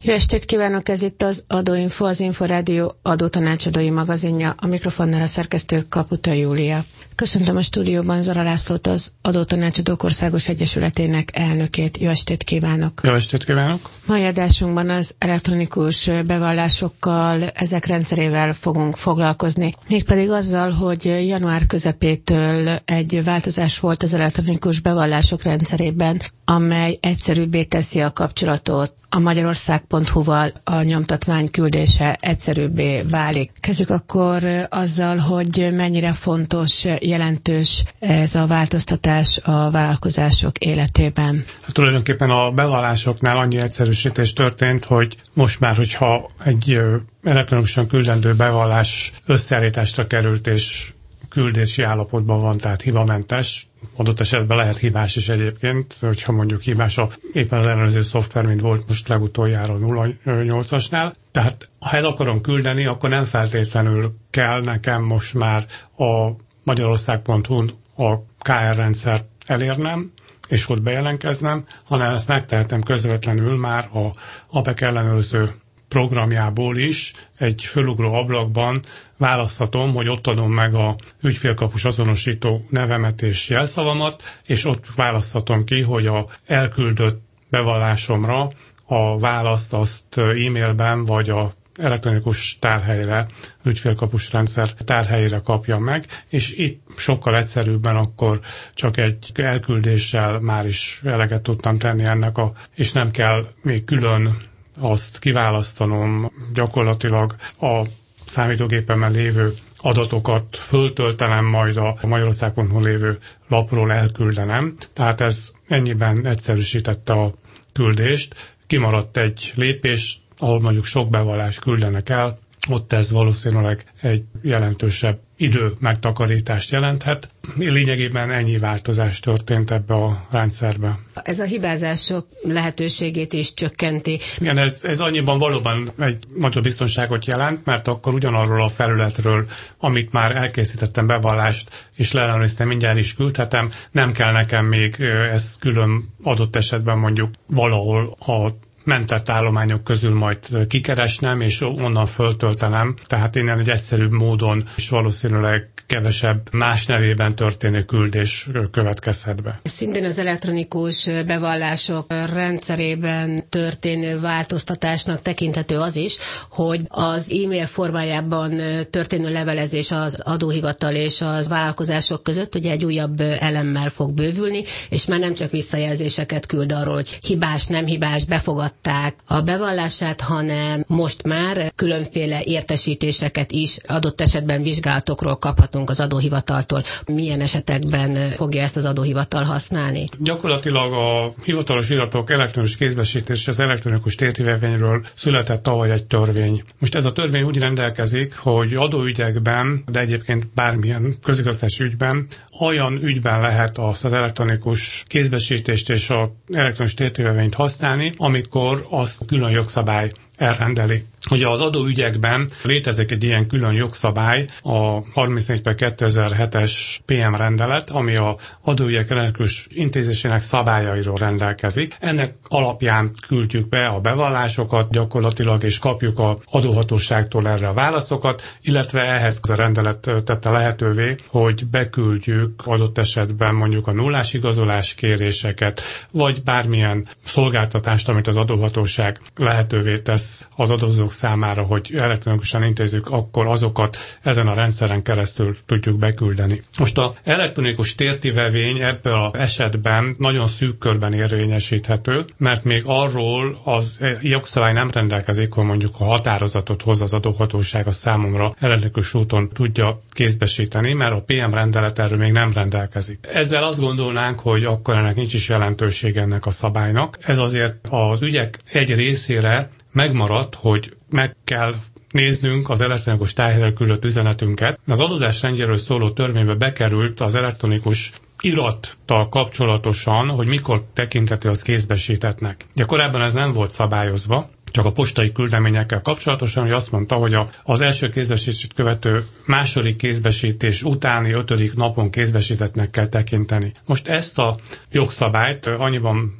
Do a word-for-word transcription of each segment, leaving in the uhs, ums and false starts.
Jó estét kívánok, ez itt az Adóinfo, az Inforádió adótanácsadói magazinja, a mikrofonnál a szerkesztő Kaputa Júlia. Köszöntöm a stúdióban Zara Lászlót, az Adótanácsadók Országos Egyesületének elnökét. Jó estét kívánok! Jó estét kívánok! Mai adásunkban az elektronikus bevallásokkal, ezek rendszerével fogunk foglalkozni. Mégpedig azzal, hogy január közepétől egy változás volt az elektronikus bevallások rendszerében, amely egyszerűbbé teszi a kapcsolatot a magyarország pont hu-val, a nyomtatvány küldése egyszerűbbé válik. Kezdjük akkor azzal, hogy mennyire fontos, jelentős ez a változtatás a vállalkozások életében. Hát tulajdonképpen a bevallásoknál annyi egyszerűsítés történt, hogy most már, hogyha egy elektronikusan küldendő bevallás összeállításra került és küldési állapotban van, tehát hibamentes, adott esetben lehet hibás is egyébként, hogyha mondjuk hibás a, éppen az ellenőrző szoftver, mint volt most legutoljára nulla nyolcasnál. Tehát ha el akarom küldeni, akkor nem feltétlenül kell nekem most már a magyarország pont hu-n a ká er rendszert elérnem, és ott bejelentkeznem, hanem ezt megtehetem közvetlenül már a á pé e ká ellenőrző programjából is egy fölugró ablakban választhatom, hogy ott adom meg a ügyfélkapus azonosító nevemet és jelszavamat, és ott választhatom ki, hogy a elküldött bevallásomra a választ azt e-mailben vagy a elektronikus tárhelyre, ügyfélkapus rendszer tárhelyére kapja meg, és itt sokkal egyszerűbben akkor csak egy elküldéssel már is eleget tudtam tenni ennek, a, és nem kell még külön azt kiválasztanom, gyakorlatilag a számítógépemen lévő adatokat föltöltenem, majd a magyarország pont hu lévő lapról elküldenem. Tehát ez ennyiben egyszerűsítette a küldést. Kimaradt egy lépés, ahol mondjuk sok bevallást küldenek el, ott ez valószínűleg egy jelentősebb idő megtakarítást jelenthet. Lényegében ennyi változás történt ebbe a rendszerbe. Ez a hibázások lehetőségét is csökkenti. Igen, ez, ez annyiban valóban egy nagyobb biztonságot jelent, mert akkor ugyanarról a felületről, amit már elkészítettem bevallást, és leellenőriztem, mindjárt is küldhetem, nem kell nekem még ezt külön adott esetben mondjuk valahol a mentett állományok közül majd kikeresnem, és onnan föltöltenem. Tehát innen egy egyszerűbb módon, és valószínűleg kevesebb más nevében történő küldés következhet be. Szintén az elektronikus bevallások rendszerében történő változtatásnak tekinthető az is, hogy az e-mail formájában történő levelezés az adóhivatal és az vállalkozások között ugye egy újabb elemmel fog bővülni, és már nem csak visszajelzéseket küld arról, hogy hibás, nem hibás, befogadták a bevallását, hanem most már különféle értesítéseket is adott esetben vizsgálatokról kaphatunk az adóhivataltól. Milyen esetekben fogja ezt az adóhivatal használni? Gyakorlatilag a hivatalos iratok elektronikus kézbesítés az elektronikus tértivevényről született tavaly egy törvény. Most ez a törvény úgy rendelkezik, hogy adóügyekben, de egyébként bármilyen közigazgatási ügyben, olyan ügyben lehet azt az elektronikus kézbesítést és az elektronikus tértivevényt használni, amikor azt külön jogszabály elrendeli. Ugye az adóügyekben létezik egy ilyen külön jogszabály, a harmincnégy per kétezer-hetes pé em rendelet, ami a adóügyek elektronikus intézésének szabályairól rendelkezik. Ennek alapján küldjük be a bevallásokat gyakorlatilag, és kapjuk az adóhatóságtól erre a válaszokat, illetve ehhez a rendelet tette lehetővé, hogy beküldjük adott esetben mondjuk a nullás igazolás kéréseket, vagy bármilyen szolgáltatást, amit az adóhatóság lehetővé tesz az adózók számára, hogy elektronikusan intézzük, akkor azokat ezen a rendszeren keresztül tudjuk beküldeni. Most az elektronikus tértivevény ebben az esetben nagyon szűk körben érvényesíthető, mert még arról az jogszabály nem rendelkezik, hogy mondjuk a határozatot hoz az adóhatóság a számomra elektronikus úton tudja kézbesíteni, mert a pé em rendelet erről még nem rendelkezik. Ezzel azt gondolnánk, hogy akkor ennek nincs is jelentősége ennek a szabálynak. Ez azért az ügyek egy részére megmaradt, hogy meg kell néznünk az elektronikus tárhelyre küldött üzenetünket. Az adózás rendjéről szóló törvénybe bekerült az elektronikus irattal kapcsolatosan, hogy mikor tekinthető az kézbesítettnek. De korábban ez nem volt szabályozva, csak a postai küldeményekkel kapcsolatosan, hogy azt mondta, hogy a, az első kézbesítést követő második kézbesítés utáni ötödik napon kézbesítettnek kell tekinteni. Most ezt a jogszabályt annyiban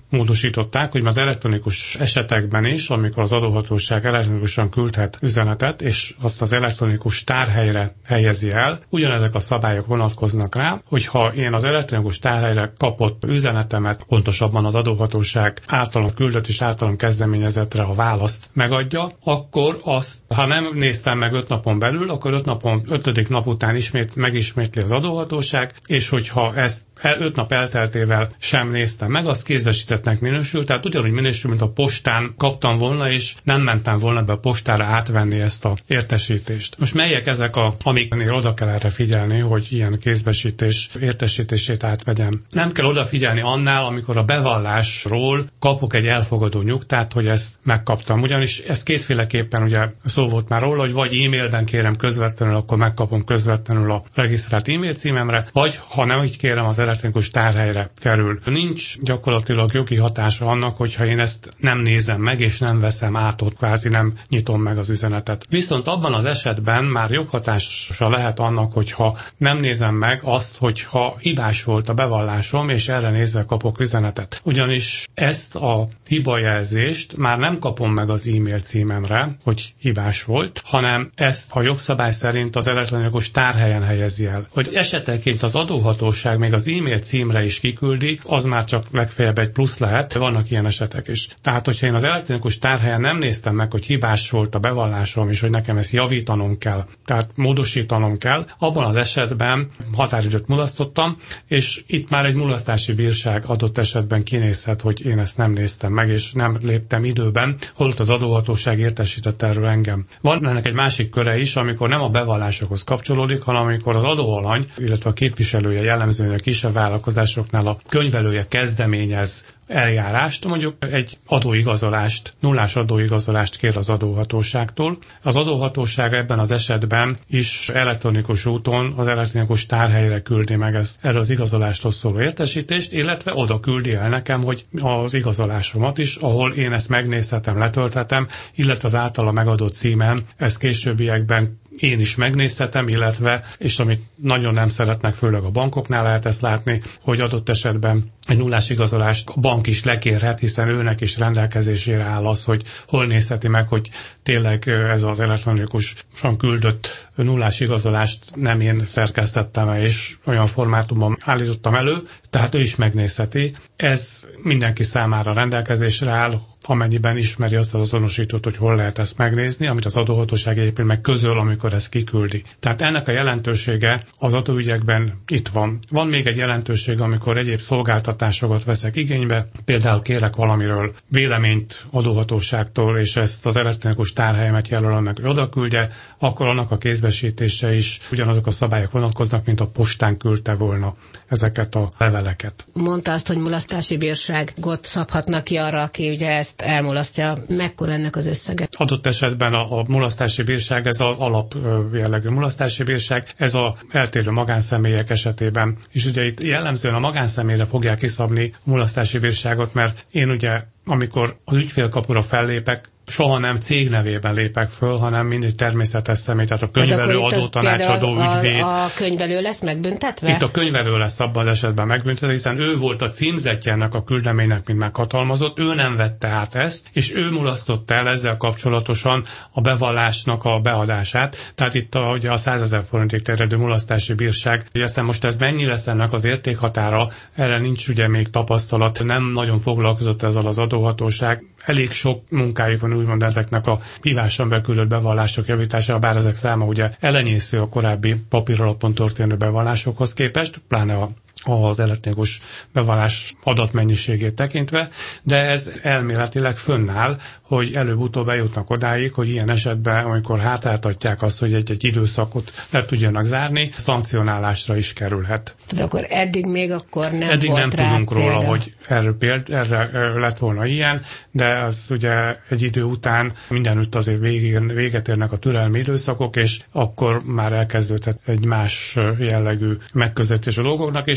módosították, hogy az elektronikus esetekben is, amikor az adóhatóság elektronikusan küldhet üzenetet, és azt az elektronikus tárhelyre helyezi el, ugyanezek a szabályok vonatkoznak rá, hogyha én az elektronikus tárhelyre kapott üzenetemet, pontosabban az adóhatóság általam küldött és általam kezdeményezetre a választ megadja, akkor azt, ha nem néztem meg öt napon belül, akkor öt napon, ötödik nap után ismét megismétli az adóhatóság, és hogyha ezt öt nap elteltével sem néztem meg, az kézbesítettnek minősül, tehát ugyanúgy minősül, mint a postán kaptam volna, és nem mentem volna be a postára átvenni ezt a értesítést. Most melyek ezek a, amiknél oda kell erre figyelni, hogy ilyen kézbesítés értesítését átvegyem? Nem kell odafigyelni annál, amikor a bevallásról kapok egy elfogadó nyugtát, hogy ezt megkaptam. Ugyanis ez kétféleképpen ugye szó volt már róla, hogy vagy e-mailben kérem közvetlenül, akkor megkapom közvetlenül a regisztrált e-mail címemre, vagy ha nem így kérem, az elektronikus tárhelyre kerül. Nincs gyakorlatilag jogi hatása annak, hogyha én ezt nem nézem meg, és nem veszem át, ott kvázi nem nyitom meg az üzenetet. Viszont abban az esetben már joghatása lehet annak, hogyha nem nézem meg azt, hogyha hibás volt a bevallásom, és erre nézve kapok üzenetet. Ugyanis ezt a hibajelzést már nem kapom meg az e-mail címemre, hogy hibás volt, hanem ezt a jogszabály szerint az elektronikus tárhelyen helyezi el. Hogy esetenként az adóhatóság még az e-mail címre is kiküldi, az már csak legfeljebb egy plusz lehet, vannak ilyen esetek is. Tehát, hogyha én az elektronikus tárhelyen nem néztem meg, hogy hibás volt a bevallásom, és hogy nekem ezt javítanom kell, tehát módosítanom kell, abban az esetben határidőt mulasztottam, és itt már egy mulasztási bírság adott esetben kinézhet, hogy én ezt nem néztem meg, és nem léptem időben, holott az adóhatóság értesített erről engem. Van ennek egy másik köre is, amikor nem a bevallásokhoz kapcsolódik, hanem amikor az adóalany, illetve a képviselője, jellemzően a kisebb vállalkozásoknál a könyvelője kezdeményez eljárást, mondjuk egy adóigazolást, nullás adóigazolást kér az adóhatóságtól. Az adóhatóság ebben az esetben is elektronikus úton az elektronikus tárhelyre küldi meg ezt, erre az igazolástól szóló értesítést, illetve oda küldi el nekem, hogy az igazolásomat is, ahol én ezt megnézhetem, letölthetem, illetve az általa megadott címen, ezt későbbiekben én is megnézhetem, illetve, és amit nagyon nem szeretnek, főleg a bankoknál lehet ezt látni, hogy adott esetben egy nullás igazolást a bank is lekérhet, hiszen őnek is rendelkezésére áll az, hogy hol nézheti meg, hogy tényleg ez az elektronikusan küldött nullás igazolást nem én szerkesztettem el, és olyan formátumban állítottam elő, tehát ő is megnézheti. Ez mindenki számára rendelkezésre áll, amennyiben ismeri azt az azonosítót, hogy hol lehet ezt megnézni, amit az adóhatóság egyébként meg közöl, amikor ezt kiküldi. Tehát ennek a jelentősége az adóügyekben itt van. Van még egy jelentősége, amikor egyéb szolgáltatásokat veszek igénybe, például kérek valamiről véleményt adóhatóságtól, és ezt az elektronikus tárhelyemet jelölöm meg, hogy oda küldje, akkor annak a kézbesítése is ugyanazok a szabályok vonatkoznak, mint a postán küldte volna ezeket a leveleket. Mondta azt, hogy mulasztási bírságot szabhatnak ki arra, aki ugye ezt elmulasztja. Mekkora ennek az összege? Adott esetben a, a mulasztási bírság, ez az alap jellegű mulasztási bírság, ez a eltérő magánszemélyek esetében. És ugye itt jellemzően a magánszemélyre fogják kiszabni a mulasztási bírságot, mert én ugye, amikor az ügyfélkapura fellépek, soha nem cég nevében lépek föl, hanem mindig természetes személy, tehát a könyvelő, adótanácsadó, ügyvéd. A, a könyvelő lesz megbüntetve? Itt a könyvelő lesz abban az esetben megbüntetve, hiszen ő volt a címzetje ennek a küldeménynek, mint meghatalmazott, ő nem vette át ezt, és ő mulasztotta el ezzel kapcsolatosan a bevallásnak a beadását. Tehát itt a, ugye a százezer forintig terjedő mulasztási bírság. Ugye aztán most ez mennyi lesz ennek az értékhatára, erre nincs ugye még tapasztalat, nem nagyon foglalkozott ezzel az adóhatóság. Elég sok munkájuk van úgymond ezeknek a híváson beküldött bevallások javítására, bár ezek száma ugye elenyésző a korábbi papíralapon történő bevallásokhoz képest, pláne a az elektronikus bevallás adatmennyiségét tekintve, de ez elméletileg fönnáll, hogy előbb-utóbb eljutnak odáig, hogy ilyen esetben, amikor hátráltatják azt, hogy egy-egy időszakot le tudjanak zárni, szankcionálásra is kerülhet. Tehát akkor eddig még akkor nem eddig volt nem rá tudunk példa. róla, hogy erről péld, erre lett volna ilyen, de az ugye egy idő után mindenütt azért végén, véget érnek a türelmi időszakok, és akkor már elkezdődhet egy más jellegű megközelítés a dolgoknak, és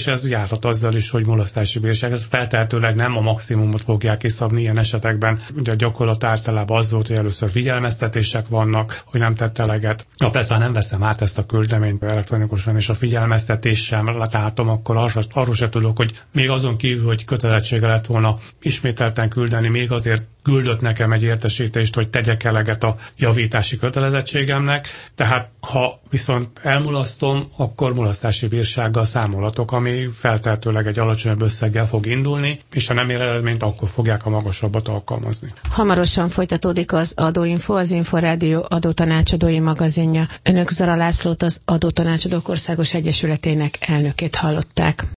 ez járhat azzal is, hogy mulasztási bírság. Ez feltehetőleg nem a maximumot fogják kiszabni ilyen esetekben. Ugye a gyakorlat általában az volt, hogy először figyelmeztetések vannak, hogy nem tett eleget. Ha persze, ha nem veszem át ezt a küldleményt elektronikusan, és a figyelmeztetés sem látom, akkor arra, arról se tudok, hogy még azon kívül, hogy kötelezettsége lett volna ismételten küldeni, még azért küldött nekem egy értesítést, hogy tegyek eleget a javítási kötelezettségemnek. Tehát ha viszont elmulasztom, akkor mulasztási bírsággal számolatok, ami feltehetőleg egy alacsonyabb összeggel fog indulni, és ha nem ér eredményt, akkor fogják a magasabbat alkalmazni. Hamarosan folytatódik az Adóinfo, az Inforádió adótanácsadói magazinja. Önök Zara Lászlót, az Adótanácsadók Országos Egyesületének elnökét hallották.